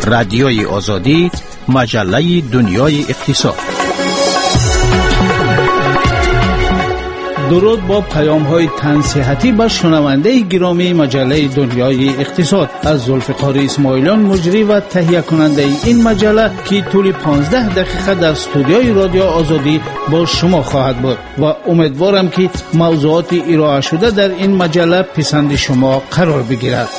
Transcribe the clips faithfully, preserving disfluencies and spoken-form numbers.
رادیوی آزادی، مجله دنیای اقتصاد. درود با پیام های تنصیحاتی به شنونده گرامی مجله دنیای اقتصاد از ذوالفقار اسماعیلیان، مجری و تهیه کننده این مجله که طول پانزده دقیقه در استودیوی رادیو آزادی با شما خواهد بود و امیدوارم که موضوعات ارائه شده در این مجله پسند شما قرار بگیرد.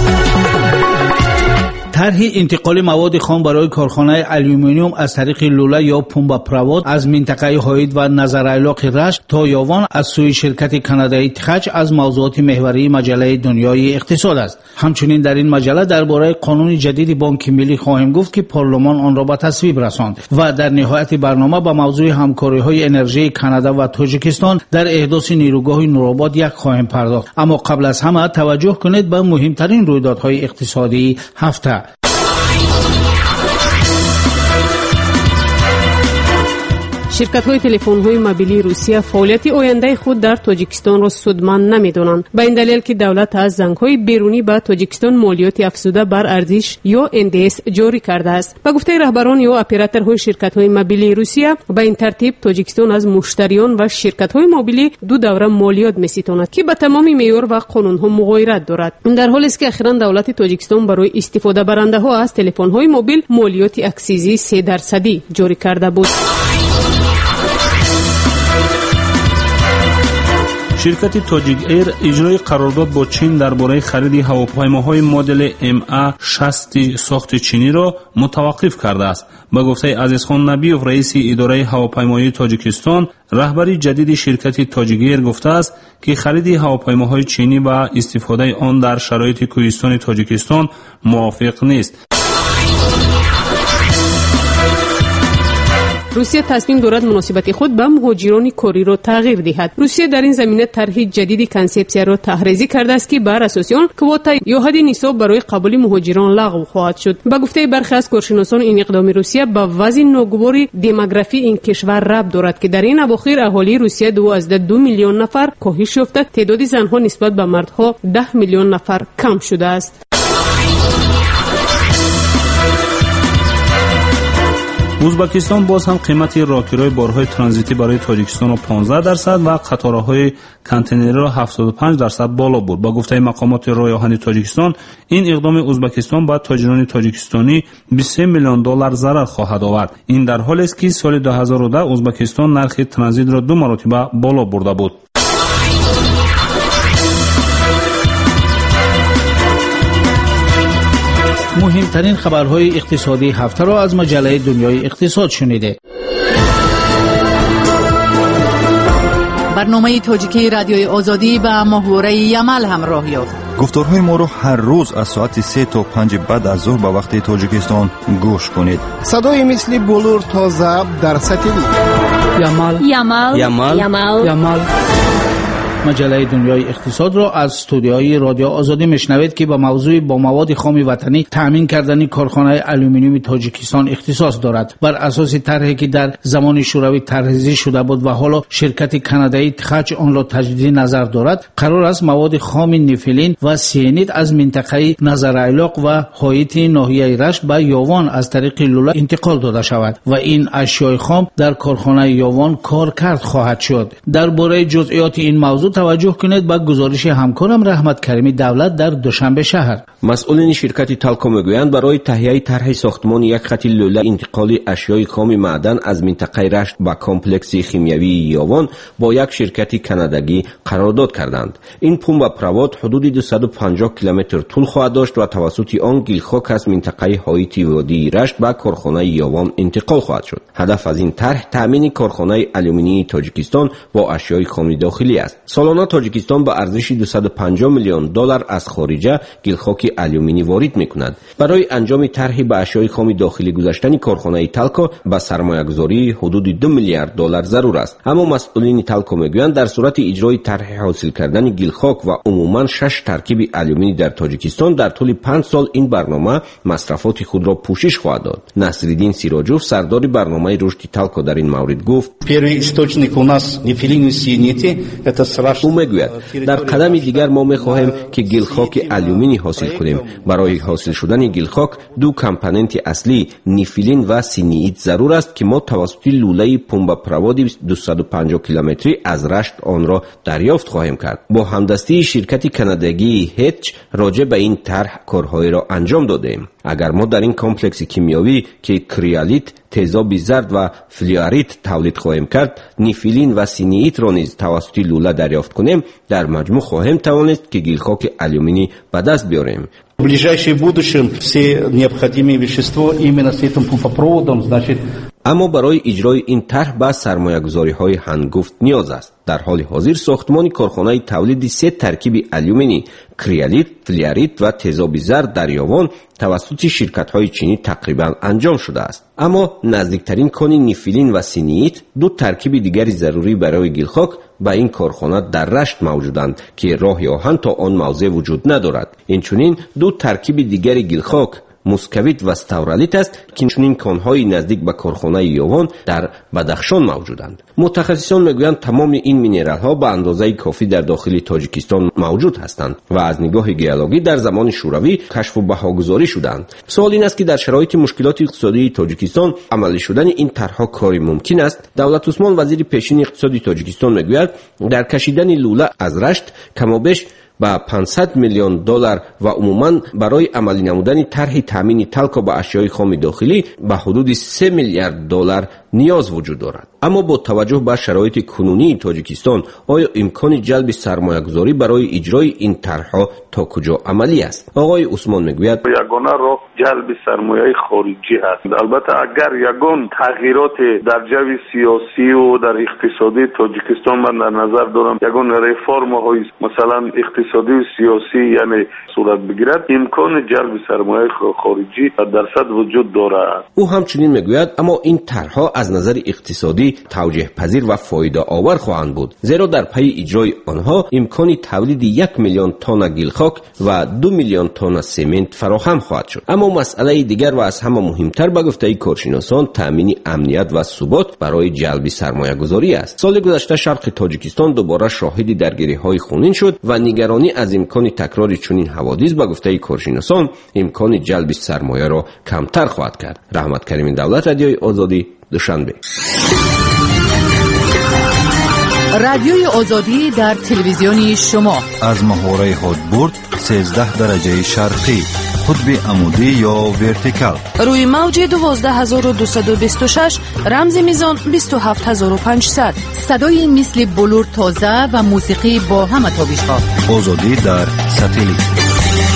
طرح انتقال مواد خام برای کارخانه آلومینیوم از طریق لوله یا پمپ پرواد از منطقه هاید و نظرعلاق رشت تا یاوان از سوی شرکت کانادایی تخچ از موضوعات محوری مجله دنیای اقتصاد است. همچنین در این مجله درباره قانون جدید بانک ملی خواهیم گفت که پارلمان آن را به تصویب رساند و در نهایت برنامه به موضوع همکاری‌های انرژی کانادا و تاجیکستان در احداث نیروگاه نورآباد یک خواهیم پرداخت. اما قبل از همه توجه کنید به مهمترین رویدادهای اقتصادی هفته. شرکت‌های تلفن‌های موبیلی روسیه فعالیت آینده خود در تاجیکستان را سودمند نمی‌دانند، به این دلیل که دولت از زنگ‌های بیرونی به تاجیکستان مالیات افزوده بر ارزش یا ان دی اس جاری کرده است. به گفته رهبران یا اپراتورهای شرکت‌های موبیلی روسیه، به این ترتیب تاجیکستان از مشتریان و شرکت‌های موبیلی دو دوره مالیات می‌ستاند که به تمام معیار و قانون‌ها مغایرت دارد. در حالی است که اخیراً دولت تاجیکستان برای استفاده برنده‌ها از تلفن‌های موبیل مالیات اکسیزی سه درصدی جاری کرده بود. شرکت تاجیک ایر اجرای قرارداد با چین درباره خرید هواپیماهای مدل ام ای شصت ساخت چینی را متوقف کرده است. به گفته عزیزخان نبیوف، رئیس اداره هواپیمایی تاجیکستان، رهبری جدید شرکت تاجیک ایر گفته است که خرید هواپیماهای چینی و استفاده آن در شرایط کوهستان تاجیکستان موافق نیست. روسیه تصمیم دارد مناسبت خود به مهاجران کاری را تغییر دهد. روسیه در این زمینه طرح جدید کنسپسیا را طرحریزی کرده است که بر اساس آن کوتا یا حد نصاب برای قبول مهاجران لغو خواهد شد. به گفته برخی از کارشناسان، این اقدام روسیه به وضع ناگوار دموگرافی این کشور ربط دارد که در این اواخر اهالی روسیه دو از دو میلیون نفر کاهش یافته، تعداد زنها نسبت به مردها ده میلیون نفر کم شده است. ازبکستان باز هم قیمت راهکارهای بارهای ترانزیتی برای تاجیکستان را پانزده درصد و قطارهای کانتینری را هفتاد و پنج درصد بالا برد. با گفته مقامات راه آهن تاجیکستان، این اقدام ازبکستان با تاجران تاجیکستانی بیست و سه میلیون دلار ضرر خواهد آورد. این در حالی است که سال دو هزار و ده ازبکستان نرخ ترانزیت را دو مرتبه بالا برده بود. مهمترین خبرهای اقتصادی هفته را از مجله دنیای اقتصاد شنیده. برنامه تاجیکی رادیوی آزادی به محوره یمل همراه یافت. گفتارهای ما را هر روز از ساعت سه تا پنج بعد از ظهر به وقت تاجیکستان گوش کنید. صدای مثل بلور تا ضبط در ساتلیت. یمل یمل یمل یمل یمل. مجله دنیای اقتصاد را از استودیوی رادیو آزادی میشنوید که با موضوع با مواد خام وطنی تامین کردن کارخانه آلومینیوم تاجیکستان اختصاص دارد. بر اساس طرحی که در زمان شوروی طرحریزی شده بود و حالا شرکت کانادایی تخچ آن را تجدید نظر دارد، قرار است مواد خام نفلین و سیانید از منطقه نظرعلاق و هایت ناحیه رشت به یاوان از طریق لوله انتقال داده شود و این اشیاء خام در کارخانه یاوان کارکرد خواهد شد. درباره جزئیات این موضوع توجه کنید به گزارش همکارم رحمت کریمی دولت در دوشنبه شهر. مسئولین شرکت تالکو میگویند برای تهیه طرح ساختمان یک خط لوله انتقال اشیاء خام معدن از منطقه رشت به کمپلکس شیمیایی یاوان با یک شرکت کانادایی قرارداد کردند. این پمپ پرواد حدود دویست و پنجاه کیلومتر طول خواهد داشت و توسط آن گیلخاک از منطقه هایت وادی رشت به کارخانه یاوان انتقال خواهد شد. هدف از این طرح تامین کارخانه آلومینیوم تاجیکستان با اشیاء خام داخلی است. سالانه تاجیکستان به ارزش دویست و پنجاه میلیون دلار از خارجه گیلخاک آلومینی وارد میکند. برای انجام طرح به اشیاء خام داخلی گذاشتن کارخانه تالکو به سرمایه‌گذاری حدود دو میلیارد دلار ضرور است. اما مسئولین تالکو میگویند در صورت اجرای طرح حاصل کردن گیلخاک و عموما شش ترکیب آلومینی در تاجیکستان در طول پنج سال این برنامه مصرفات خود را پوشش خواهد داد. نصرالدین سیراجوف، سردار برنامه رشد تالکو، در این مورد گفت: Первый источник у нас нефилин и сиенити, это او میگوید در قدم دیگر ما میخواهیم که گلخاک آلومینی حاصل کنیم. برای حاصل شدن گلخاک دو کامپوننت اصلی نیفیلین و سینیت ضرور است که ما توسط لوله پمپ پرواد دویست و پنجاه کیلومتری از رشت آن را دریافت خواهیم کرد. با همدستی شرکت کانادایی هیچ راجع به این طرح کارهای را انجام دادیم. اگر ما در این کمپلکس کیمیایی که کریالیت، تیزاب زرد و فلوریت تولید خواهیم کرد، نیفیلین و سینیت را نیز توسط لوله دریافت کنیم، در مجموع خواهیم توانست که گلخاک آلومینی به дast بیاریم. В ближайшем будущем все необходимые вещества именно с этим пумпопроводом, значит. اما برای اجرای این طرح به سرمایه‌گذاری‌های هنگفت نیاز است. در حال حاضر ساختمان کارخانه تولید سه ترکیب آلومینی، کریالیت، فلوریت و تیزاب زرد در یاوان توسط شرکت‌های چینی تقریبا انجام شده است. اما نزدیکترین کان نیفیلین و سینیت، دو ترکیب دیگری ضروری برای گلخاک، به این کارخانه در رشت موجودند که راه آهن تا آن موضع وجود ندارد. اینچنین دو ترکیب دیگری گلخاک، موسکویت و استورالیت است که چنین کانهای نزدیک به کارخانه یاوان در بدخشان موجودند. متخصصان میگویند تمام این مینرال ها به اندازه کافی در داخل تاجیکستان موجود هستند و از نگاه ژئولوژی در زمان شوروی کشف و بهاگذاری شدند. سوال این است که در شرایط مشکلات اقتصادی تاجیکستان عملی شدن این طرحها کاری ممکن است؟ دولت عثمان وزیر پیشین اقتصادی تاجیکستان میگوید در کشیدن لوله از رشت کمابیش با پانصد میلیون دلار و عموما برای عملی نمودن طرح تامین تلک به اشیاء خام داخلی به حدود سه میلیارد دلار نیاز وجود دارد. اما با توجه به شرایط کنونی تاجیکستان آیا امکان جلب سرمایه‌گذاری برای اجرای این طرح‌ها تا کجا عملی است؟ آقای عثمان میگوید یگانه راه جلب سرمایه خارجی است. البته اگر یگان تغییرات در جو سیاسی و در اقتصادی تاجیکستان من در نظر دارم یگان رفرم‌های مثلا اقتصادی و سیاسی یعنی صورت بگیرد امکان جلب سرمایه خارجی درصد وجود دارد. او همچنین میگوید اما این طرح‌ها از نظر اقتصادی توجیه پذیر و فایده آور خواهند بود، زیرا در پی اجرای آنها امکان تولید یک میلیون تن گلخاک و دو میلیون تن سمنت فراهم خواهد شد. اما مسئله دیگر و از همه مهمتر به گفته کارشناسان تامین امنیت و ثبات برای جلب سرمایه گذاری است. سال گذشته شرق تاجیکستان دوباره شاهد درگیری‌های خونین شد و نگرانی از امکان تکرار چنین حوادث به گفته کارشناسان امکان جلب سرمایه را کمتر خواهد کرد. رحمت کریم دولت، رادیوی آزادی، دوشنبه. رادیوی آزادی در تلویزیونی شما از محوره هادبورد سیزده درجه شرقی، قطب عمودی یا ورتیکال، روی موج دوازده هزار و دویست و بیست و شش، رمز میزان بیست و هفت هزار و پانصد. صدای مثل بلور تازه و موسیقی با همه تابش‌ها. آزادی در ساتلیت.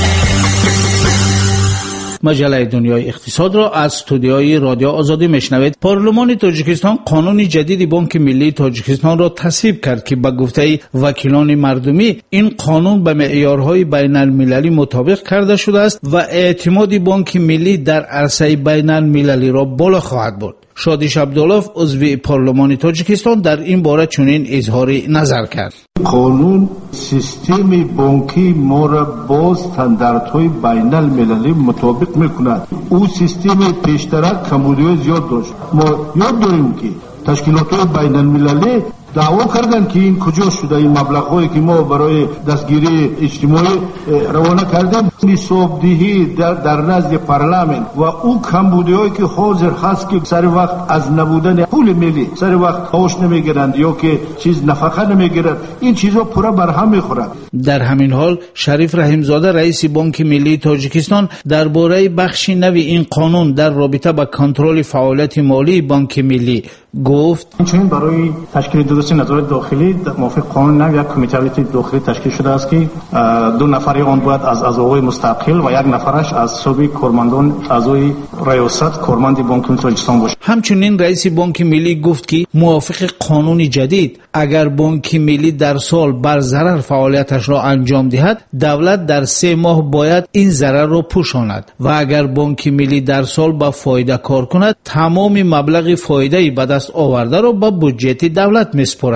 مجله دنیای اقتصاد را از استودیوی رادیو آزادی میشنوید. پارلمان تاجیکستان قانون جدید بانک ملی تاجیکستان را تصویب کرد که به گفته وکیلان مردمی این قانون به معیارهای بین المللی مطابق کرده شده است و اعتماد بانک ملی در عرصه بین المللی را بالا خواهد برد. شادیش عبدالله عضو پارلمان تاجیکستان در این باره چنین اظهار نظر کرد. قانون سیستم بانکی ما را با استانداردهای بین المللی مطابق میکند. او سیستم پیشترک کمبودی زیاد داشت. ما یاد داریم که تشکیلات بین المللی دعوا کردن که این کجا شده این مبلغ‌هایی که ما برای دستگیری اجتماعی روانه کردیم حسابدهی در, در نزد پارلمان و او کمبودی‌هایی که حاضر هست که سر وقت از نبودن پول ملی سر وقت هاش نمیگیرند یا که چیز نفقه نمیگیرند، این چیزا پورا بر هم میخورند. در همین حال شریف رحیمزاده رئیس بانک ملی تاجیکستان درباره بخش نوی این قانون در رابطه با کنترل فعالیت مالی بانک ملی گفت چون برای تشکیل درست نظارت داخلی موافق قانون نو یک کمیته داخلی تشکیل شده است که دو نفری آن باید از اعضای مستقل و یک نفرش از سابق کارمندان اعضای ریاست کارمند بانک ملی تاجیکستان باشد. همچنین رئیس بانک ملی گفت که موافق قانون جدید اگر بانک ملی در سال بر ضرر فعالیتش را انجام دهد دولت در سه ماه باید این ضرر را پوشاند و اگر بانک ملی در سال با فایده کار کند تمام مبلغ فایده به دست آورده را به بودجه دولت میسپارد.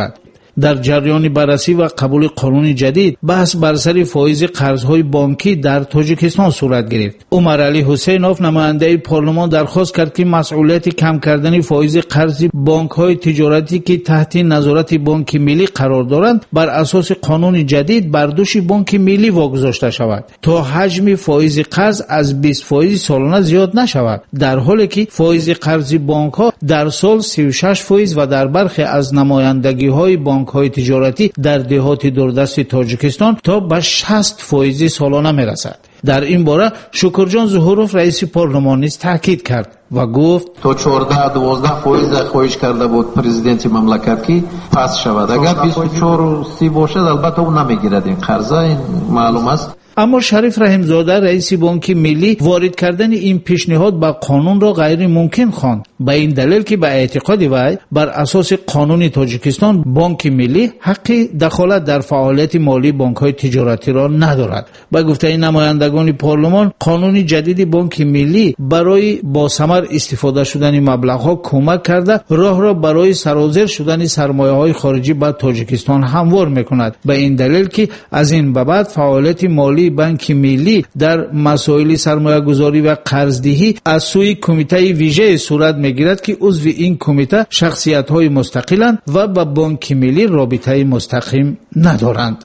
در جریان بررسی و قبول قانون جدید بحث بر سر فایز قرض‌های بانکی در تاجیکستان صورت گرفت. عمر علی حسینوف نماینده پارلمان درخواست کرد که مسئولیت کم کردن فایز قرض بانک‌های تجارتی که تحت نظارت بانک ملی قرار دارند بر اساس قانون جدید بر دوش بانک ملی واگذاشته شود تا حجم فایز قرض از بیست فایز سالانه زیاد نشود، در حالی که فایز قرض بانک‌ها در سال سی و شش فایز و در برخی از نمایندگی‌های بانک‌های تجارتی در دهات دوردست تاجیکستان تا به شصت فایز سالانه می‌رسد. در این باره شکرجان ظهوروف رئیس پارلمان نیز تاکید کرد و گفت تا چهارده دوازده فایز خواهش کرده بود پرزیدنت مملکت که پس شود. اگر بیست و چهار و سی باشد البته اون نمیگیرد این قرضه، این معلوم است. اما شریف رحیمزاده رئیس بانک ملی وارد کردن این پیشنهاد به قانون را غیر ممکن خواند، به این دلیل که به اعتقاد وی بر اساس قانون تاجیکستان بانک ملی حق دخالت در فعالیت مالی بانک‌های تجارتی را ندارد. به گفته نمایندگان پارلمان قانون جدید بانک ملی برای با ثمر استفاده شدن مبلغ‌ها کمک کرده راه را برای سرازیر شدن سرمایه‌های خارجی به تاجیکستان هموار می‌کند، به این دلیل که از این به بعد فعالیت مالی بانک ملی در مسائل سرمایه گذاری و قرضدهی از سوی کمیته ویژه صورت میگیرد که عضو این کمیته شخصیت های مستقلند و با بانک ملی رابطه مستقیم ندارند.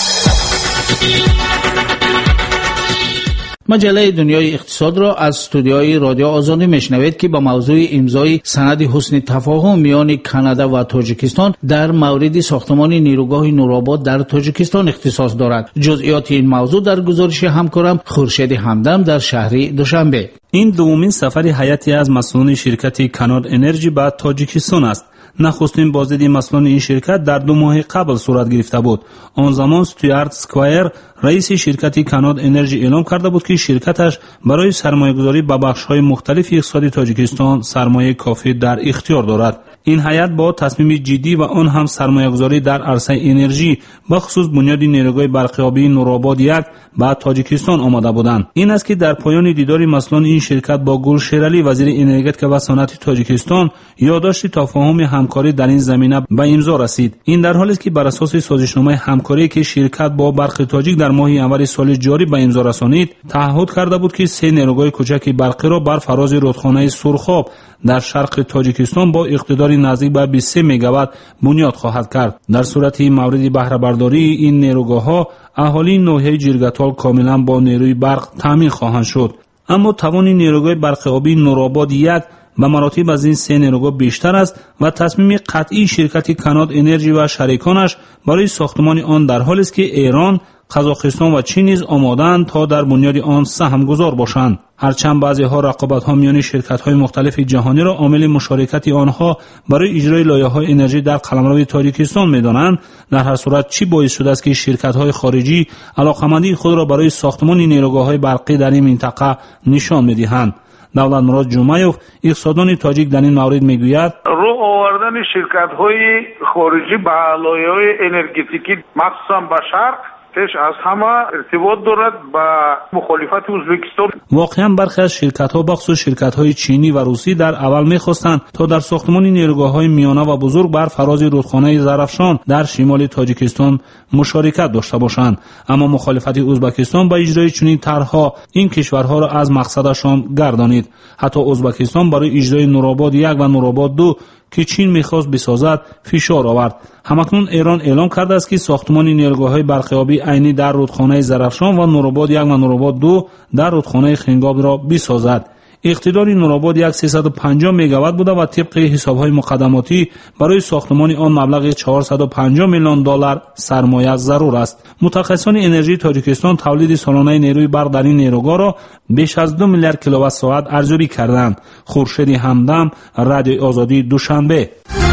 مجله دنیای اقتصاد را از استودیوی رادیو آزادی میشنوید که با موضوع امضای سند حسن تفاهم میان کانادا و تاجیکستان در مورد ساختمان نیروگاه نورآباد در تاجیکستان اختصاص دارد. جزئیات این موضوع در گزارش همکارم خورشید همدم در شهر دوشنبه. این دومین سفر هیئتی از مسئولان شرکت کاناد انرژی به تاجیکستان است. نخستین بازدید مسئولان این شرکت در دو ماه قبل صورت گرفته بود. آن زمان استوارت سکوایر رئیس شرکت کاناد انرژی اعلام کرده بود که شرکتش برای سرمایه‌گذاری به بخش‌های مختلف اقتصاد تاجیکستان سرمایه کافی در اختیار دارد. این هیئت با تصمیم جدی و آن هم سرمایه‌گذاری در عرصه انرژی به خصوص بنیاد نیروگاه برقیابی نورآباد یک به تاجیکستان آمده بودند. این است که در پایان دیدار مسئولان این شرکت با گل شیرعلی وزیر انرژی و صنعت تاجیکستان یادداشت تفاهم همکاری در این زمینه به امضا رسید. این در حالی است که بر اساس سازشنامه همکاری که شرکت با برق تاجیک در ماه انور سال جاری به امضا رسانید، تعهد کرده بود که سه نیروگاه کوچک برقی را بر فراز رودخانه سرخاب در شرق تاجیکستان با اقتدار نزدیک به بیست و سه مگاوات بنیاد خواهد کرد. در صورت مورد بهره برداری این نیروگاه‌ها اهالی ناحیه جرگتال کاملا با نیروی برق تامین خواهند شد. اما توان نیروگاه برق آبی نورآباد یک به مراتب از این سه نیروگاه بیشتر است و تصمیم قطعی شرکت کاناد انرژی و شریکانش برای ساختمان آن در حالی است که ایران، قزاقستان و چین نیز آماده‌اند تا در بنیاد آن سهم گذار باشند. هرچند بعضی ها رقابت ها میان شرکت های مختلف جهانی را عامل مشارکت آنها برای اجرای لایحه های انرژی در قلمرو تاجیکستان می‌دانند، در هر صورت چی باعث شده است که شرکت های خارجی علاقمندی خود را برای ساختمان نیروگاه های برقی در این منطقه نشان می‌دهند؟ دولت مراد جمعیوف اقتصاددان تاجیک در این مورد میگوید رو آوردن شرکت های خارجی به لایحه های انرژتیکی مخصوصا به شرق تش از همه ارتباط دارد با مخالفت ازبکستان. واقعا برخی از شرکت ها بخصوص شرکت های چینی و روسی در اول میخواستند تا در ساختمان نیروگاه های میانه و بزرگ بر فراز رودخانه زرافشان در شمال تاجیکستان مشارکت داشته باشند، اما مخالفت ازبکستان با اجرای چنین طرحها این کشورها را از مقصدشان گردانید. حتی ازبکستان برای اجرای نورآباد یک و نورآباد دو که چین میخواست بسازد فشار آورد. همکنون ایران اعلام کرده است که ساختمان نیروگاه‌های برقیابی عینی در رودخانه زرافشان و نورآباد یک و نورآباد دو در رودخانه خنگاب را بسازد. اقتدار نورآباد یک سیصد و پنجاه مگاوات بوده و طبق حساب‌های مقدماتی برای ساختمان آن مبلغ چهارصد و پنجاه میلیون دلار سرمایه ضرور است. متخصصان انرژی تاجیکستان تولید سالانه نیروی برق در این نیروگاه را بیش از دو میلیارد کیلووات ساعت ارزیابی کردند. خورشید همدم، رادیو آزادی دوشنبه.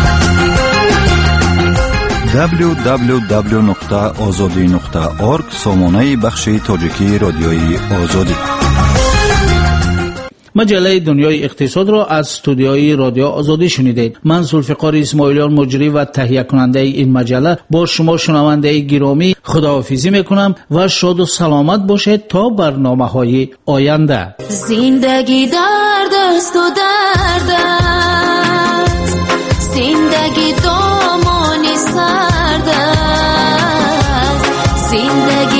دبلیو دبلیو دبلیو نقطه آزادی نقطه اورگ سامانه بخش تاجیکی رادیوی آزادی. مجله دنیای اقتصاد را از استودیوی رادیو آزادی شنیدید. من ذوالفقار اسماعیلیان مجری و تهیه کننده این مجله با شما شنونده گرامی خداحافظی میکنم و شاد و سلامت باشید تا برنامه‌های آینده. زندگی درد است و درد است، زندگی دامان زرد است. زندگی